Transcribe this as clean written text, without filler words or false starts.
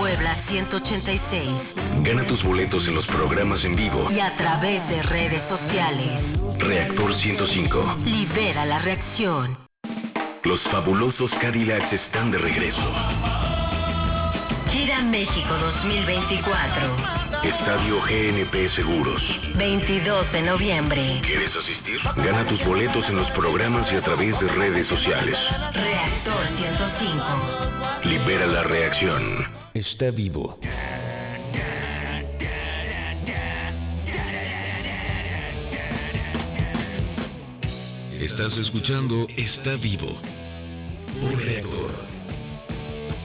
Puebla 186. Gana tus boletos en los programas en vivo Y a través de redes sociales. Reactor 105. Libera la reacción. Los fabulosos Cadillacs están de regreso. Gira México 2024. Estadio GNP Seguros. 22 de noviembre. ¿Quieres asistir? Gana tus boletos en los programas y a través de redes sociales. Reactor 105. Libera la reacción. Está vivo. Estás escuchando Está Vivo por Reactor.